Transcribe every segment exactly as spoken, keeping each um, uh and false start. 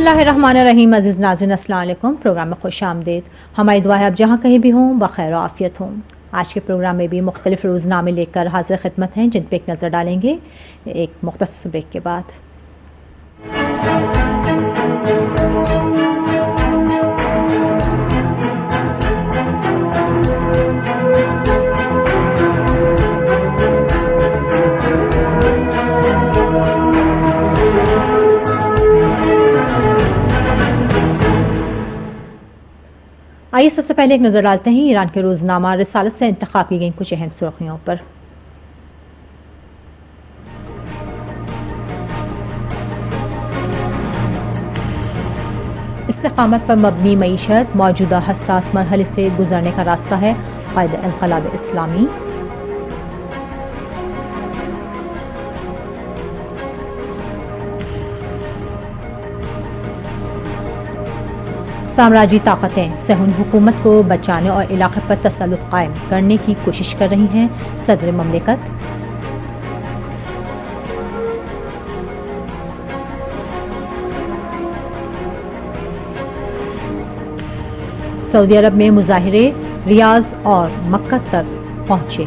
बिस्मिल्लाहिर्रहमानिर्रहीम। अज़ीज़ नाज़रीन अस्सलाम वालेकुम। प्रोग्राम में खुश आमदीद। हमारी दुआ है आप जहाँ कहीं भी हों बखैर आफियत हों। आज के प्रोग्राम में भी मुख्तलिफ रोज़नामे लेकर हाजिर खिदमत हैं, जिन पर एक नज़र डालेंगे एक मुख्तसर ब्रेक के बाद। आइए सबसे पहले एक नजर डालते हैं ईरान के रोजनामा रिसालत से इंतखाब की गई कुछ अहम सुर्खियों पर। इस्तिकामत पर मबनी मईशत मौजूदा हसास मरहले से गुजरने का रास्ता है, कायद इनक़लाब इस्लामी। साम्राज्यी ताकतें सहून हुकूमत को बचाने और इलाके पर तसल्लुत कायम करने की कोशिश कर रही हैं, सदर ममलिकत। सऊदी अरब में मुजाहिरे रियाज और मक्का तक पहुंचे।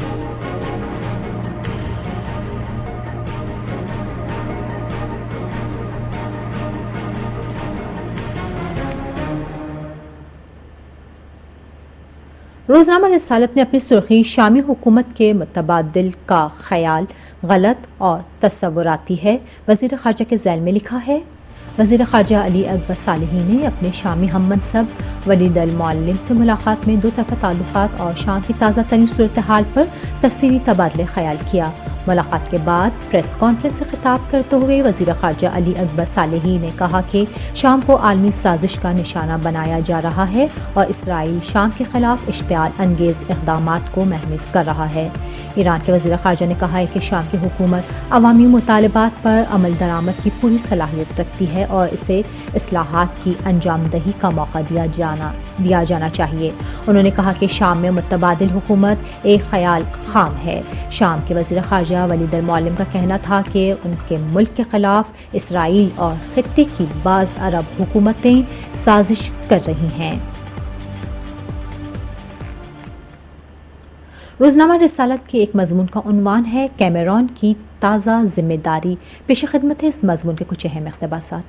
रोजनामा रिसालत ने अपनी सुर्खी शामी हुकूमत के मुतबादिल का ख्याल गलत और तस्वुराती है, वजीर खारजा के ज़ैल में लिखा है। वजीर खारजा अली अकबर सालेही ने अपने शामी हम मनसब वलीद अल मुअल्लिम से मुलाकात में दो तरफा ताल्लुकात और शाम की ताज़ा तरीन सूरत हाल पर तफसीली तबादले ख्याल किया। मुलाकात के बाद प्रेस कॉन्फ्रेंस से खिताब करते हुए वजीर खारजा अली अकबर सालेही ने कहा कि शाम को आलमी साजिश का निशाना बनाया जा रहा है और इसराइल शाम के खिलाफ इश्तियाल अंगेज इक़दामात को महमिज कर रहा है। ईरान के वजीर खारजा ने कहा है कि शाम की हुकूमत अवामी मुतालबात पर अमल दरामद की पूरी सलाहियत रखती है और इसे इस्लाहात की अंजामदही का मौका दिया जाना दिया जाना चाहिए। उन्होंने कहा कि शाम में मुतबादिल हुकूमत एक ख्याल खाम है। शाम के वजीर खारजा वलीद अल मुअल्लिम का कहना था कि उनके मुल्क के खिलाफ इसराइल और खित्ते की बाज़ अरब हुकूमतें साजिश कर रही हैं। रोजनामा रिसालत के एक मजमून का उन्वान है कैमरून की ताज़ा जिम्मेदारी। पेश खिदमत है इस मजमून के कुछ अहम इक़्तिबासात।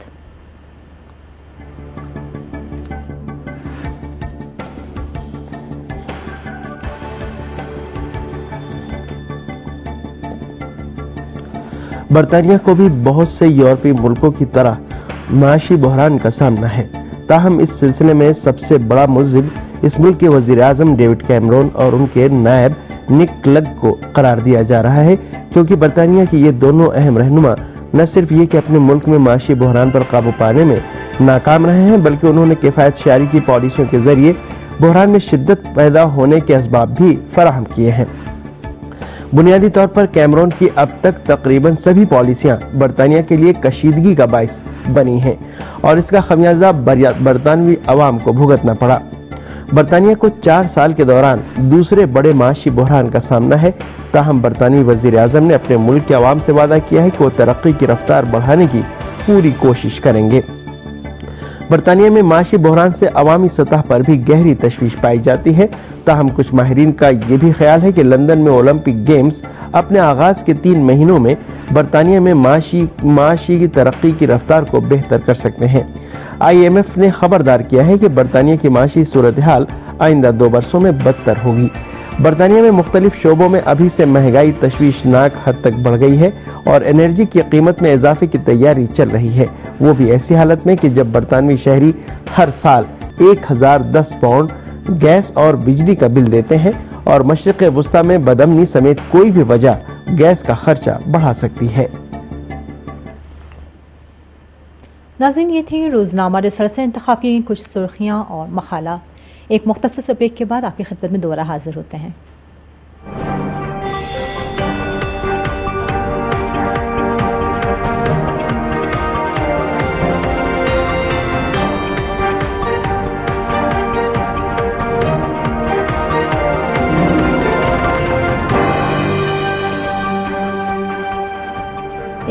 बरतानिया को भी बहुत से यूरोपीय मुल्कों की तरह माशी बहरान का सामना है, ताहम इस सिलसिले में सबसे बड़ा मुल्ज़िम इस मुल्क के वज़ीर आज़म डेविड कैमरून और उनके नायब निक क्लेग को करार दिया जा रहा है, क्योंकि बरतानिया के ये दोनों अहम रहनुमा न सिर्फ ये कि अपने मुल्क में माशी बहरान पर काबू पाने में नाकाम रहे हैं, बल्कि उन्होंने किफायत शारी की पॉलिसियों के जरिए बहरान में शिद्दत पैदा होने के असबाब भी फराहम किए हैं। बुनियादी तौर पर कैमरून की अब तक तकरीबन सभी पॉलिसियां बरतानिया के लिए कशीदगी का बाइस बनी हैं और इसका खमियाजा बरतानवी अवाम को भुगतना पड़ा। बरतानिया को चार साल के दौरान दूसरे बड़े माशी बहरान का सामना है, ताहम बरतानवी वजीर आजम ने अपने मुल्क के अवाम से वादा किया है कि वो तरक्की की रफ्तार बढ़ाने की पूरी कोशिश करेंगे। बरतानिया में माशी बहरान से अवामी सतह पर भी गहरी तशवीश पाई जाती है, ताहम कुछ माहिरीन का ये भी ख्याल है कि लंदन में ओलंपिक गेम्स अपने आगाज के तीन महीनों में बरतानिया में माशी माशी की तरक्की की रफ्तार को बेहतर कर सकते हैं। आई एम एफ ने खबरदार किया है कि बरतानिया की माशी सूरत हाल आइंदा दो वर्षों में बदतर होगी। बरतानिया में मुख्तलिफ शोबों में अभी से महंगाई तशवीशनाक हद तक बढ़ गई है और एनर्जी की कीमत में इजाफे की तैयारी चल रही है, वो भी ऐसी हालत में कि जब बरतानवी शहरी हर साल एक हजार दस पाउंड गैस और बिजली का बिल देते हैं और मशरिक़ वुस्ता में बदअमनी समेत कोई भी वजह गैस का खर्चा बढ़ा सकती है। नाज़रीन, ये थी रोजनामा रिसालत से इंतखाब की कुछ सुर्खियां और मकाला। एक मुख्तसर ब्रेक के बाद आपकी खिदमत में दोबारा हाजिर होते हैं।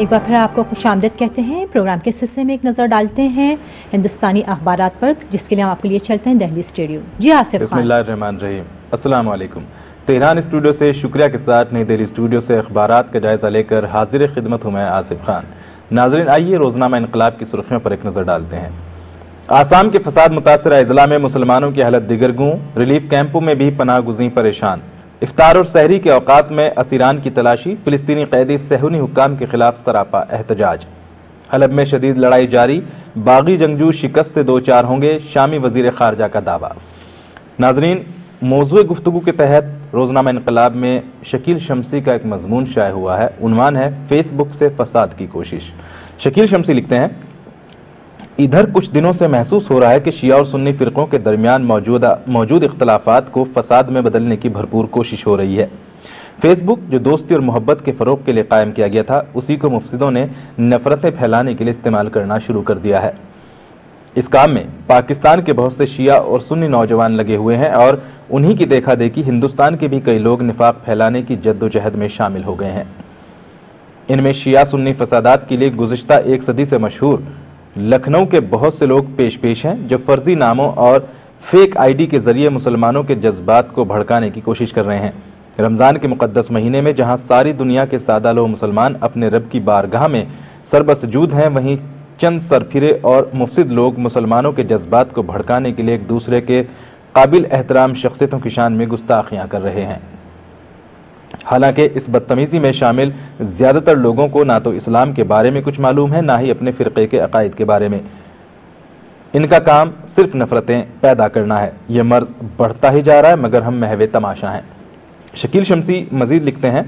एक बार फिर आपको खुशामदीद कहते हैं। प्रोग्राम के सिलसिले में एक नजर डालते हैं हिंदुस्तानी अखबारात पर, जिसके लिए हम आपके लिए चलते हैं दिल्ली स्टूडियो। जी आसिफ खान। बिस्मिल्लाहिर्रहमानिर्रहीम। अस्सलाम वालेकुम। तेहरान स्टूडियो से शुक्रिया के साथ नई दिल्ली स्टूडियो से अखबारात का जायजा लेकर हाजिर खिदमत हूं मैं आसिफ खान। नाजरीन, आइए रोजनामा इनकलाब की सुर्खियों पर एक नजर डालते हैं। आसाम के फसाद मुतासरा अजला में मुसलमानों की हालत दिगरगूं, रिलीफ कैंपों में भी पनाह गुज़ीं परेशान। इफ्तार और सहरी के औकात में असीरान की तलाशी, फिलिस्तीनी कैदी सहूनी हुक्काम के खिलाफ सरापा एहतजाज। हलब में शदीद लड़ाई जारी, बागी जंगजू शिकस्त से दो चार होंगे, शामी वजीर खारजा का दावा। नाजरीन, मौजूद गुफ्तगू के तहत रोजनामा इनकलाब में शकील शमसी का एक मजमून शाये हुआ है। उन्वान है फेसबुक से फसाद की कोशिश। शकील शमसी लिखते हैं, इधर कुछ दिनों से महसूस हो रहा है कि शिया और सुन्नी फिरकों के दरमियान मौजूदा मौजूद इख्तलाफात को फसाद में बदलने की भरपूर कोशिश हो रही है। फेसबुक, जो दोस्ती और मोहब्बत के फरोग के लिए कायम किया गया था, उसी को मुफ्सिदों ने नफरतें फैलाने के लिए इस्तेमाल करना शुरू कर दिया है। इस काम में पाकिस्तान के बहुत से शिया और सुन्नी नौजवान लगे हुए हैं और उन्हीं की देखा देखी हिंदुस्तान के भी कई लोग निफाक फैलाने की जद्दोजहद में शामिल हो गए हैं। इनमें शिया सुन्नी फसादात के लिए गुज़िश्ता एक सदी से मशहूर लखनऊ के बहुत से लोग पेश पेश हैं, जो फर्जी नामों और फेक आईडी के जरिए मुसलमानों के जज्बात को भड़काने की कोशिश कर रहे हैं। रमजान के मुकद्दस महीने में जहां सारी दुनिया के सादा लो मुसलमान अपने रब की बारगाह में सरबसजूद हैं, वहीं चंद सरफिरे और मुफसिद लोग मुसलमानों के जज्बात को भड़काने के लिए एक दूसरे के काबिल एहतराम शख्सियतों की शान में गुस्ताखियां कर रहे हैं। हालांकि इस बदतमीजी में शामिल ज्यादातर लोगों को ना तो इस्लाम के बारे में कुछ मालूम है, ना ही अपने फिरके के अकायद के बारे में। इनका काम सिर्फ नफरतें पैदा करना है। यह मर्ज बढ़ता ही जा रहा है, मगर हम महवे तमाशा हैं। शकील शमसी मजीद लिखते हैं,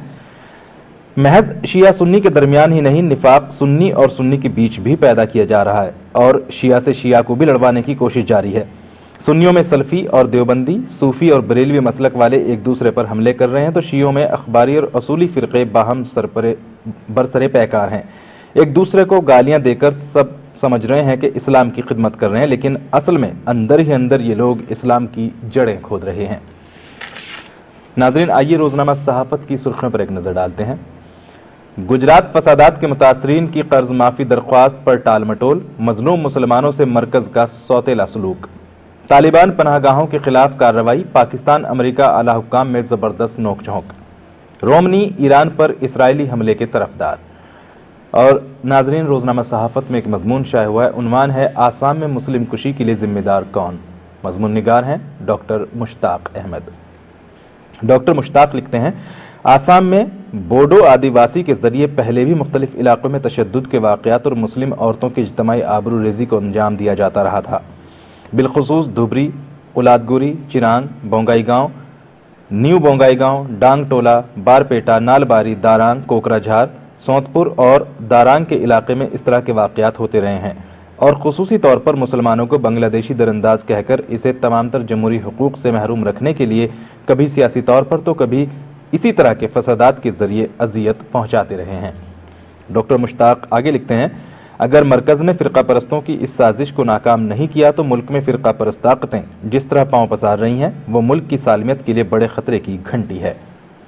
महज शिया सुन्नी के दरमियान ही नहीं, निफाक सुन्नी और सुन्नी के बीच भी पैदा किया जा रहा है और शिया से शिया को भी लड़वाने की कोशिश जारी है। सुन्नियों में सल्फी और देवबंदी, सूफी और बरेलवी मसलक वाले एक दूसरे पर हमले कर रहे हैं, तो शियों में अखबारी और असूली फिरके बाहम सरपरे बरसरे पैकार हैं। एक दूसरे को गालियां देकर सब समझ रहे हैं कि इस्लाम की खिदमत कर रहे हैं, लेकिन असल में अंदर ही अंदर ये लोग इस्लाम की जड़ें खोद रहे हैं। नाज़रीन, आइए रोजनामा सहाफत की सुर्खियों पर एक नजर डालते हैं। गुजरात फसादात के मुतासरीन की कर्ज माफी दरख्वास्त पर टाल मटोल, मजलूम मुसलमानों से मरकज का सौतेला सलूक। तालिबान पनाहगाहों के खिलाफ कार्रवाई, पाकिस्तान अमेरिका आला हुक्काम में जबरदस्त नोकझोंक। रोमनी ईरान पर इसराइली हमले के तरफदार। और नाजरीन, रोजनामा सहाफत में एक मजमून शाये हुआ है। उन्वान है आसाम में मुस्लिम कुशी के लिए जिम्मेदार कौन। मजमून निगार हैं डॉक्टर मुश्ताक अहमद। डॉक्टर मुश्ताक लिखते हैं, आसाम में बोडो आदिवासी के जरिए पहले भी मुख्तलिफ इलाकों में तशद्दुद के वाकयात और मुस्लिम औरतों की इज्तमाई आबरू रेजी को अंजाम दिया जाता रहा था। बिलखुसूस धुबरी, उलादगुरी, चिरांग, बोंगाई गांव, न्यू बोंगाई गांव, डांग टोला, बारपेटा, नालबारी, दारांग, कोकराझार, सौंतपुर और दारांग के इलाके में इस तरह के वाकयात होते रहे हैं और खुसूसी तौर पर मुसलमानों को बांग्लादेशी दरअंदाज कहकर इसे तमाम तर जमहूरी हुकूक से महरूम रखने के लिए कभी सियासी तौर पर तो कभी इसी तरह के फसादात के जरिए अजियत पहुंचाते रहे हैं। डॉक्टर मुश्ताक आगे लिखते हैं, अगर मरकज ने फिरका परस्तों की इस साजिश को नाकाम नहीं किया तो मुल्क में फिरका परस्त ताकतें जिस तरह पांव पसार रही हैं, वो मुल्क की सालमियत के लिए बड़े खतरे की घंटी है।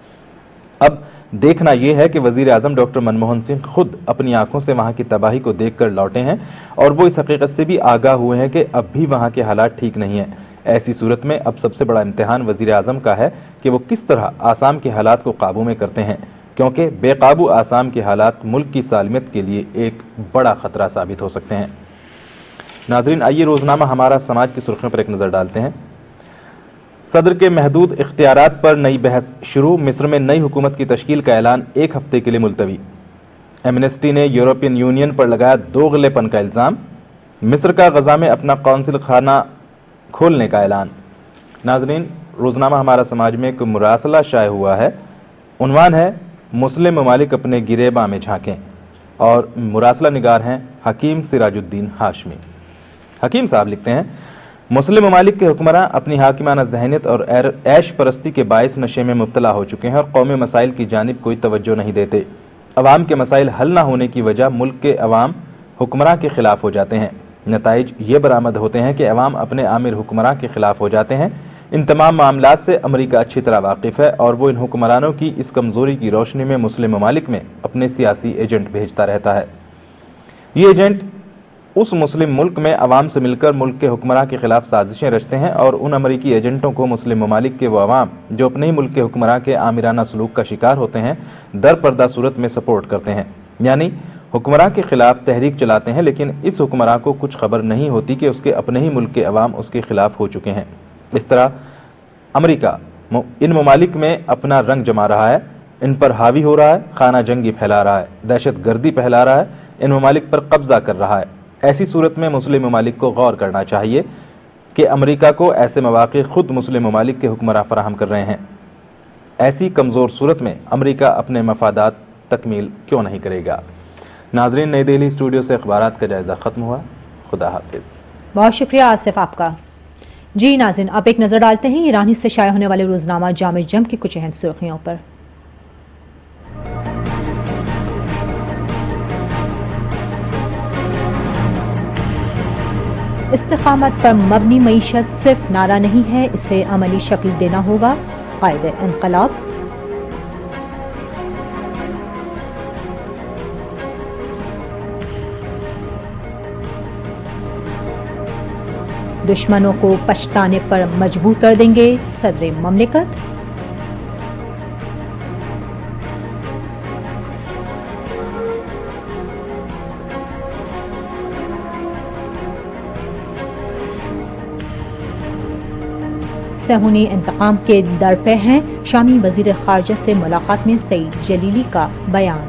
अब देखना यह है कि वजीर आजम डॉक्टर मनमोहन सिंह खुद अपनी आंखों से वहां की तबाही को देखकर लौटे हैं और वो इस हकीकत से भी आगाह हुए हैं कि अब भी वहां के हालात ठीक नहीं है। ऐसी सूरत में अब सबसे बड़ा इम्तिहान वजीर आजम का है कि वो किस तरह आसाम के हालात को काबू में करते हैं, क्योंकि बेकाबू आसाम के हालात मुल्क की सालमियत के लिए एक बड़ा खतरा साबित हो सकते हैं। नाज़रीन, आइए रोजनामा हमारा समाज की सुर्खियों पर एक नजर डालते हैं। सदर के महदूद इख्तियारात पर नई बहस शुरू, मिस्र में नई हुकूमत की तश्कील का ऐलान एक हफ्ते के लिए मुलतवी। एमनेस्टी ने यूरोपियन यूनियन पर लगाया दोगलेपन का इल्जाम। मिस्र का गजा में अपना कौंसिल खाना खोलने का ऐलान। नाज़रीन, रोजनामा हमारा समाज में एक मुरासला शाये हुआ है। उन्वान है, मुस्लिम ममालिक अपने गिरेबा में झांकें और मुरासला निगार हैं हकीम सिराजुद्दीन हाशमी। हकीम साहब लिखते हैं, मुस्लिम ममालिक के हुक्मरां अपनी हाकिमाना ज़हनियत और ऐश परस्ती के बायस नशे में मुब्तला हो चुके हैं और कौमी मसाइल की जानिब कोई तवज्जो नहीं देते। अवाम के मसाइल हल न होने की वजह मुल्क के अवाम हुक्मरां के खिलाफ हो जाते हैं। नताइज ये बरामद होते हैं कि अवाम अपने आमिर हुक्मरां के खिलाफ हो जाते हैं। ان تمام معاملات سے امریکہ اچھی طرح واقف ہے اور وہ ان حکمرانوں کی اس کمزوری کی روشنی میں مسلم ممالک میں اپنے سیاسی ایجنٹ بھیجتا رہتا ہے۔ یہ ایجنٹ اس مسلم ملک میں عوام سے مل کر ملک کے حکمراں کے خلاف سازشیں رچتے ہیں اور ان امریکی ایجنٹوں کو مسلم ممالک کے وہ عوام جو اپنے ہی ملک کے حکمراں کے آمرانہ سلوک کا شکار ہوتے ہیں در پردہ صورت میں سپورٹ کرتے ہیں، یعنی حکمراں کے خلاف تحریک چلاتے ہیں، لیکن اس حکمراں کو کچھ خبر نہیں ہوتی کہ اس کے اپنے ہی ملک کے عوام اس کے خلاف ہو چکے ہیں۔ اس طرح امریکہ ان ممالک میں اپنا رنگ جما رہا ہے، ان پر حاوی ہو رہا ہے، خانہ جنگی پھیلا رہا ہے، دہشت گردی پھیلا رہا ہے، ان ممالک پر قبضہ کر رہا ہے۔ ایسی صورت میں مسلم ممالک کو غور کرنا چاہیے کہ امریکہ کو ایسے مواقع خود مسلم ممالک کے حکمراں فراہم کر رہے ہیں۔ ایسی کمزور صورت میں امریکہ اپنے مفادات تکمیل کیوں نہیں کرے گا؟ ناظرین، نئی دہلی اسٹوڈیو سے اخبارات کا جائزہ ختم ہوا۔ خدا حافظ۔ بہت شکریہ آصف آپ کا۔ جی ناظرین، اب ایک نظر ڈالتے ہیں ایرانی سے شائع ہونے والے روزنامہ جامع جم کی کچھ اہم سرخیوں پر۔ استقامت پر مبنی معیشت صرف نعرہ نہیں ہے، اسے عملی شکل دینا ہوگا، قائد انقلاب۔ دشمنوں کو پچھتانے پر مجبور کر دیں گے صدر مملکت۔ صہیونی انتقام کے در پہ ہیں، شامی وزیر خارجہ سے ملاقات میں سعید جلیلی کا بیان۔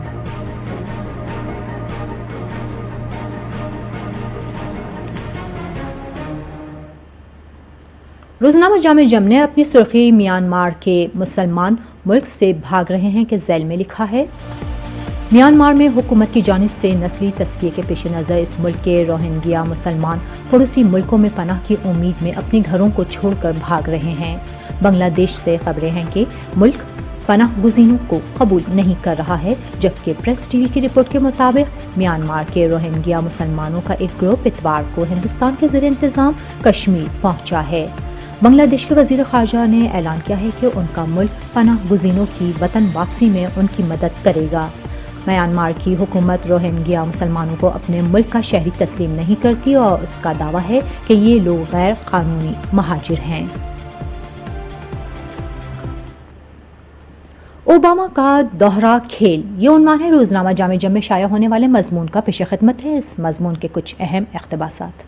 روزنامہ جامع جم نے اپنی سرخی میانمار کے مسلمان ملک سے بھاگ رہے ہیں کے ذیل میں لکھا ہے، میانمار میں حکومت کی جانب سے نسلی تزکیے کے پیش نظر اس ملک کے روہنگیا مسلمان پڑوسی ملکوں میں پناہ کی امید میں اپنے گھروں کو چھوڑ کر بھاگ رہے ہیں۔ بنگلہ دیش سے خبریں ہیں کہ ملک پناہ گزینوں کو قبول نہیں کر رہا ہے، جبکہ پریس ٹی وی کی رپورٹ کے مطابق میانمار کے روہنگیا مسلمانوں کا ایک گروپ اتوار کو ہندوستان کے زیر انتظام کشمیر پہنچا ہے۔ بنگلہ دیش کے وزیر خارجہ نے اعلان کیا ہے کہ ان کا ملک پناہ گزینوں کی وطن واپسی میں ان کی مدد کرے گا۔ میانمار کی حکومت روہنگیا مسلمانوں کو اپنے ملک کا شہری تسلیم نہیں کرتی اور اس کا دعویٰ ہے کہ یہ لوگ غیر قانونی مہاجر ہیں۔ اوباما کا دوہرا کھیل، یہ عنوان ہے روزنامہ جامع جم میں شائع ہونے والے مضمون کا، پیش خدمت ہے اس مضمون کے کچھ اہم اقتباسات۔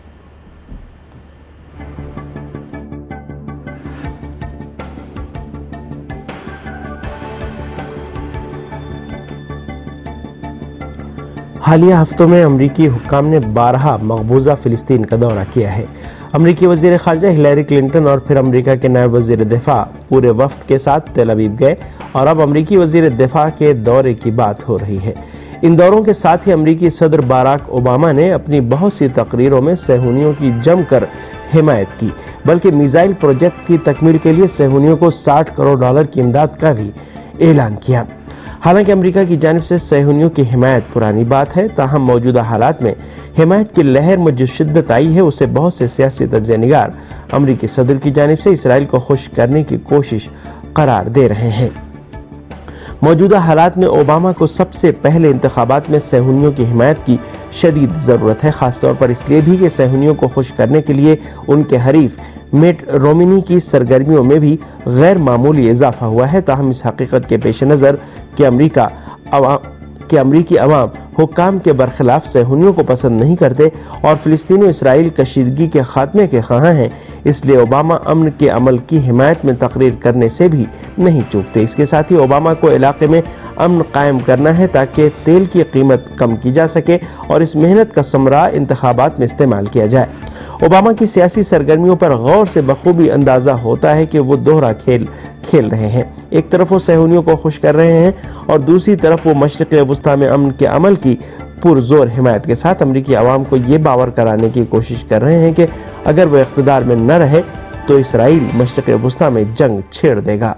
حالیہ ہفتوں میں امریکی حکام نے بارہا مقبوضہ فلسطین کا دورہ کیا ہے۔ امریکی وزیر خارجہ ہلیری کلنٹن اور پھر امریکہ کے نائب وزیر دفاع پورے وفد کے ساتھ تل ابیب گئے اور اب امریکی وزیر دفاع کے دورے کی بات ہو رہی ہے۔ ان دوروں کے ساتھ ہی امریکی صدر باراک اوباما نے اپنی بہت سی تقریروں میں صہیونیوں کی جم کر حمایت کی، بلکہ میزائل پروجیکٹ کی تکمیل کے لیے صہیونیوں کو ساٹھ کروڑ ڈالر کی امداد کا بھی اعلان کیا۔ حالانکہ امریکہ کی جانب سے صہیونیوں کی حمایت پرانی بات ہے، تاہم موجودہ حالات میں حمایت کی لہر میں جو شدت آئی ہے اسے بہت سے سیاسی تجزیہ نگار امریکی صدر کی جانب سے اسرائیل کو خوش کرنے کی کوشش قرار دے رہے ہیں۔ موجودہ حالات میں اوباما کو سب سے پہلے انتخابات میں صہیونیوں کی حمایت کی شدید ضرورت ہے، خاص طور پر اس لیے بھی کہ صہیونیوں کو خوش کرنے کے لیے ان کے حریف میٹ رومنی کی سرگرمیوں میں بھی غیر معمولی اضافہ ہوا ہے۔ تاہم اس حقیقت کے پیش نظر کہ امریکہ عوام کہ امریکی عوام حکام کے برخلاف صہیونیوں کو پسند نہیں کرتے اور فلسطین و اسرائیل کشیدگی کے خاتمے کے خواہاں ہیں، اس لیے اوباما امن کے عمل کی حمایت میں تقریر کرنے سے بھی نہیں چوکتے۔ اس کے ساتھ ہی اوباما کو علاقے میں امن قائم کرنا ہے تاکہ تیل کی قیمت کم کی جا سکے اور اس محنت کا ثمرہ انتخابات میں استعمال کیا جائے۔ اوباما کی سیاسی سرگرمیوں پر غور سے بخوبی اندازہ ہوتا ہے کہ وہ دوہرا کھیل کھیل رہے ہیں۔ ایک طرف وہ صہیونیوں کو خوش کر رہے ہیں اور دوسری طرف وہ مشرق وسطی میں امن کے عمل کی پرزور حمایت کے ساتھ امریکی عوام کو یہ باور کرانے کی کوشش کر رہے ہیں کہ اگر وہ اقتدار میں نہ رہے تو اسرائیل مشرق وسطی میں جنگ چھیڑ دے گا۔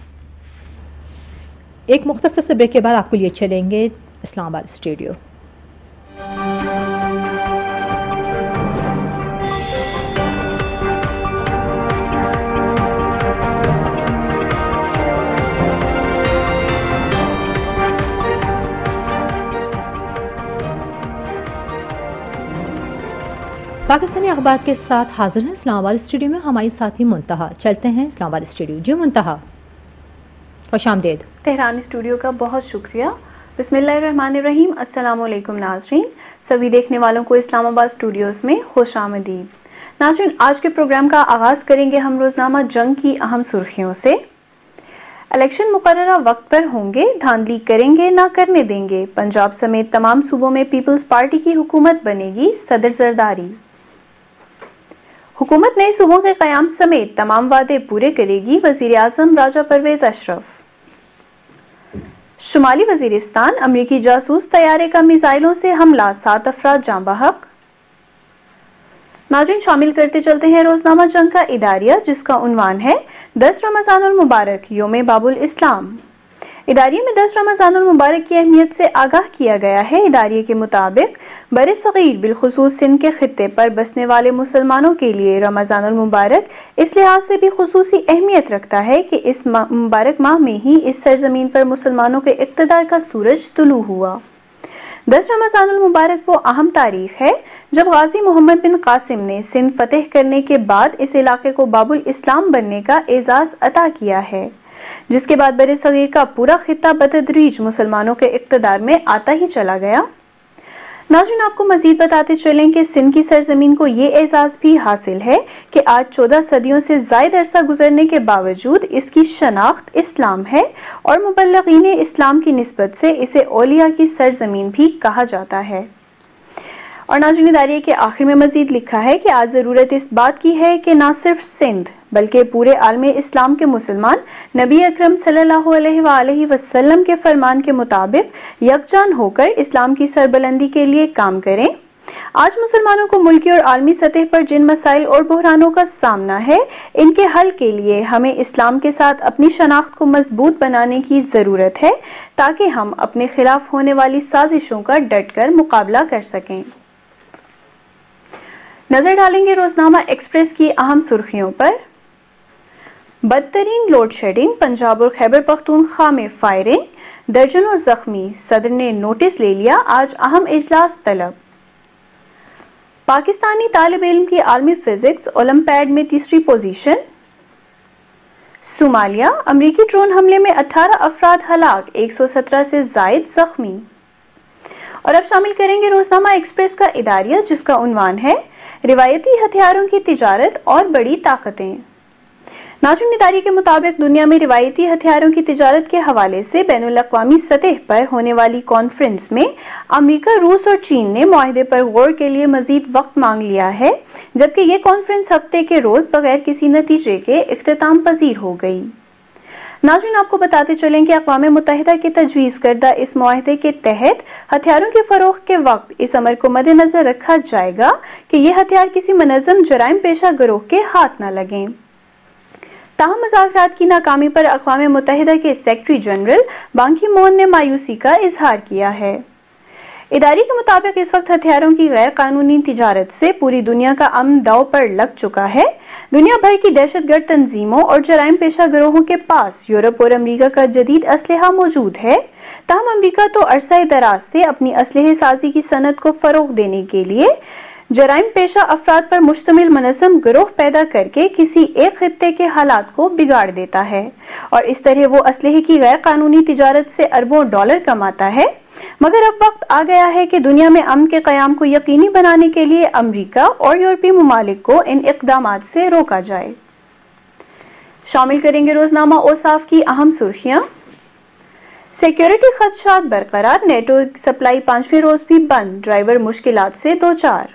ایک مختصر سے بریک کے بعد آپ کو لیے چلیں گے اسلام آباد اسٹوڈیو۔ پاکستانی اخبار کے ساتھ حاضر ہیں اسلام آباد اسٹوڈیو میں ہماری ساتھی منتہا. چلتے ہیں اسلام آباد اسٹوڈیو. جی منتہا، خوش آمدید. تہران اسٹوڈیو کا بہت شکریہ. بسم اللہ الرحمن الرحیم. السلام علیکم ناظرین. سبھی دیکھنے والوں کو اسلام آباد اسٹوڈیوز میں خوش آمدید. ناظرین، آج کے پروگرام کا آغاز کریں گے ہم روزنامہ جنگ کی اہم سرخیوں سے. الیکشن مقررہ وقت پر ہوں گے، دھاندلی کریں گے نہ کرنے دیں گے. پنجاب سمیت تمام صوبوں میں پیپلز پارٹی کی حکومت بنے گی، صدر زرداری. حکومت نئے صوبوں کے قیام سمیت تمام وعدے پورے کرے گی، وزیر اعظم راجہ پرویز اشرف. شمالی وزیرستان، امریکی جاسوس طیارے کا میزائلوں سے حملہ، سات افراد جاں بحق. ناظرین، شامل کرتے چلتے ہیں روزنامہ جنگ کا اداریہ، جس کا عنوان ہے دس رمضان المبارک یوم باب الاسلام. اداریے میں دس رمضان المبارک کی اہمیت سے آگاہ کیا گیا ہے. اداریے کے مطابق بر صغیر بالخصوص سندھ کے خطے پر بسنے والے مسلمانوں کے لیے رمضان المبارک اس لحاظ سے بھی خصوصی اہمیت رکھتا ہے کہ اس مبارک ماہ میں ہی اس سرزمین پر مسلمانوں کے اقتدار کا سورج طلوع ہوا. دس رمضان المبارک وہ اہم تاریخ ہے جب غازی محمد بن قاسم نے سندھ فتح کرنے کے بعد اس علاقے کو باب الاسلام بننے کا اعزاز عطا کیا ہے، جس کے بعد بر صغیر کا پورا خطہ بتدریج مسلمانوں کے اقتدار میں آتا ہی چلا گیا. ناظرین، آپ کو مزید بتاتے چلیں کہ سندھ کی سرزمین کو یہ اعزاز بھی حاصل ہے کہ آج چودہ صدیوں سے زائد عرصہ گزرنے کے باوجود اس کی شناخت اسلام ہے اور مبلغین اسلام کی نسبت سے اسے اولیاء کی سرزمین بھی کہا جاتا ہے. اور ناظرین، اداریے کے آخر میں مزید لکھا ہے کہ آج ضرورت اس بات کی ہے کہ نہ صرف سندھ بلکہ پورے عالم اسلام کے مسلمان نبی اکرم صلی اللہ علیہ وآلہ وسلم کے فرمان کے مطابق یکجان ہو کر اسلام کی سربلندی کے لیے کام کریں. آج مسلمانوں کو ملکی اور عالمی سطح پر جن مسائل اور بحرانوں کا سامنا ہے، ان کے حل کے لیے ہمیں اسلام کے ساتھ اپنی شناخت کو مضبوط بنانے کی ضرورت ہے تاکہ ہم اپنے خلاف ہونے والی سازشوں کا ڈٹ کر مقابلہ کر سکیں. نظر ڈالیں گے روزنامہ ایکسپریس کی اہم سرخیوں پر. بدترین لوڈ شیڈنگ، پنجاب اور خیبر پختونخوا میں فائرنگ، درجنوں زخمی، صدر نے نوٹس لے لیا، آج اہم اجلاس طلب. پاکستانی طالب علم کی عالمی فزکس اولمپیاڈ میں تیسری پوزیشن. صومالیہ، امریکی ڈرون حملے میں اٹھارہ افراد ہلاک، ایک سو سترہ سے زائد زخمی. اور اب شامل کریں گے روزنامہ ایکسپریس کا اداریہ، جس کا عنوان ہے روایتی ہتھیاروں کی تجارت اور بڑی طاقتیں. ناظرین، ادارے کے مطابق دنیا میں روایتی ہتھیاروں کی تجارت کے حوالے سے بین الاقوامی سطح پر ہونے والی کانفرنس میں امریکہ، روس اور چین نے معاہدے پر غور کے لیے مزید وقت مانگ لیا ہے، جبکہ یہ کانفرنس ہفتے کے روز بغیر کسی نتیجے کے اختتام پذیر ہو گئی. ناظرین، آپ کو بتاتے چلیں کہ اقوام متحدہ کے تجویز کردہ اس معاہدے کے تحت ہتھیاروں کے فروخت کے وقت اس امر کو مد نظر رکھا جائے گا کہ یہ ہتھیار کسی منظم جرائم پیشہ گروہ کے ہاتھ نہ لگیں. تاہم مذاکرات کی ناکامی پر اقوام متحدہ کے سیکرٹری جنرل بان کی مون نے مایوسی کا اظہار کیا ہے. ادارے کے مطابق اس وقت ہتھیاروں کی غیر قانونی تجارت سے پوری دنیا کا امن داؤ پر لگ چکا ہے. دنیا بھر کی دہشت گرد تنظیموں اور جرائم پیشہ گروہوں کے پاس یورپ اور امریکہ کا جدید اسلحہ موجود ہے. تاہم امریکہ تو عرصہ دراز سے اپنی اسلحے سازی کی صنعت کو فروغ دینے کے لیے جرائم پیشہ افراد پر مشتمل منظم گروہ پیدا کر کے کسی ایک خطے کے حالات کو بگاڑ دیتا ہے اور اس طرح وہ اسلحے کی غیر قانونی تجارت سے اربوں ڈالر کماتا ہے. مگر اب وقت آ گیا ہے کہ دنیا میں امن کے قیام کو یقینی بنانے کے لیے امریکہ اور یورپی ممالک کو ان اقدامات سے روکا جائے. شامل کریں گے روزنامہ اوصاف کی اہم سرخیاں. سیکیورٹی خدشات برقرار، نیٹو سپلائی پانچویں روز بھی بند، ڈرائیور مشکلات سے دوچار.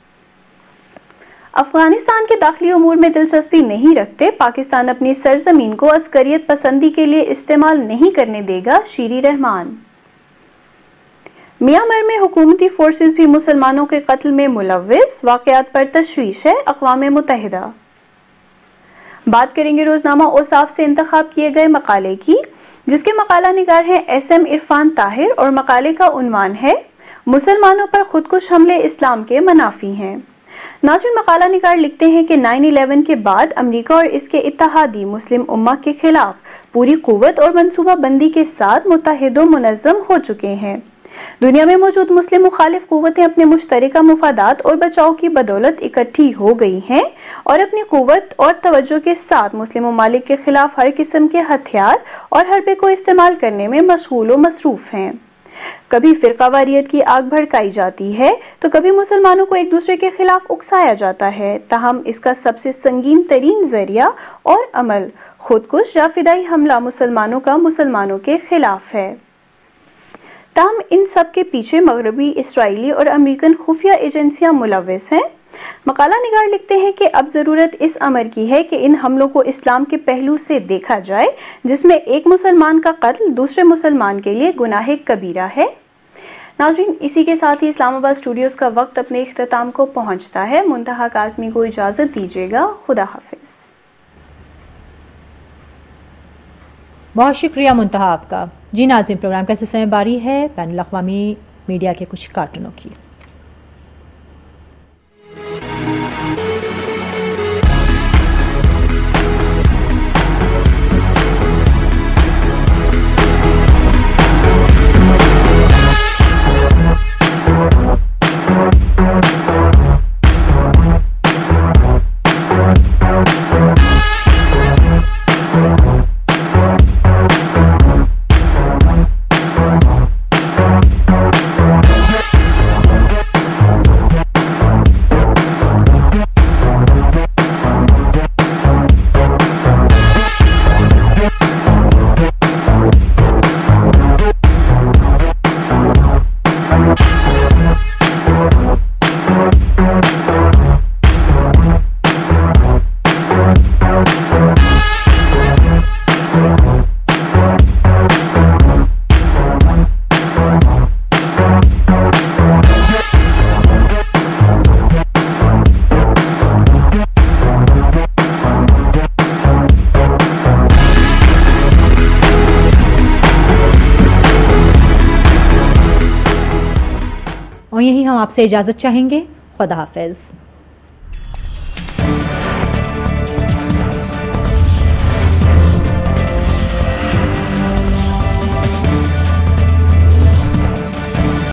افغانستان کے داخلی امور میں دلچسپی نہیں رکھتے، پاکستان اپنی سرزمین کو عسکریت پسندی کے لیے استعمال نہیں کرنے دے گا، شیری رحمان. میانمار میں حکومتی فورسز بھی مسلمانوں کے قتل میں ملوث، واقعات پر تشویش ہے اقوام متحدہ. بات کریں گے روزنامہ اوصاف سے انتخاب کیے گئے مقالے کی، جس کے مقالہ نگار ہیں ایس ایم عرفان طاہر اور مقالے کا عنوان ہے مسلمانوں پر خودکش حملے اسلام کے منافی ہیں. ناظرین، مقالہ نگار لکھتے ہیں کہ نائن الیون کے بعد امریکہ اور اس کے اتحادی مسلم امہ کے خلاف پوری قوت اور منصوبہ بندی کے ساتھ متحد و منظم ہو چکے ہیں. دنیا میں موجود مسلم مخالف قوتیں اپنے مشترکہ مفادات اور بچاؤ کی بدولت اکٹھی ہو گئی ہیں اور اپنی قوت اور توجہ کے ساتھ مسلم ممالک کے خلاف ہر قسم کے ہتھیار اور حربے کو استعمال کرنے میں مشغول و مصروف ہیں۔ کبھی فرقہ واریت کی آگ بھڑکائی جاتی ہے تو کبھی مسلمانوں کو ایک دوسرے کے خلاف اکسایا جاتا ہے، تاہم اس کا سب سے سنگین ترین ذریعہ اور عمل خودکش یا فدائی حملہ مسلمانوں کا مسلمانوں کے خلاف ہے۔ تاہم ان سب کے پیچھے مغربی، اسرائیلی اور امریکن خفیہ ایجنسیاں ملوث ہیں۔ مقالہ نگار لکھتے ہیں کہ اب ضرورت اس امر کی ہے کہ ان حملوں کو اسلام کے پہلو سے دیکھا جائے، جس میں ایک مسلمان کا قتل دوسرے مسلمان کے لیے گناہ کبیرہ ہے۔ ناظرین، اسی کے ساتھ ہی اسلام آباد اسٹوڈیوز کا وقت اپنے اختتام کو پہنچتا ہے۔ منتہا کاظمی کو اجازت دیجیے گا۔ خدا حافظ۔ بہت شکریہ منتہا آپ کا۔ جی ناظرین، پروگرام کا سلسلہ باری ہے بین الاقوامی میڈیا کے کچھ کارٹونوں کی۔ اور یہی ہم آپ سے اجازت چاہیں گے۔ خدا حافظ۔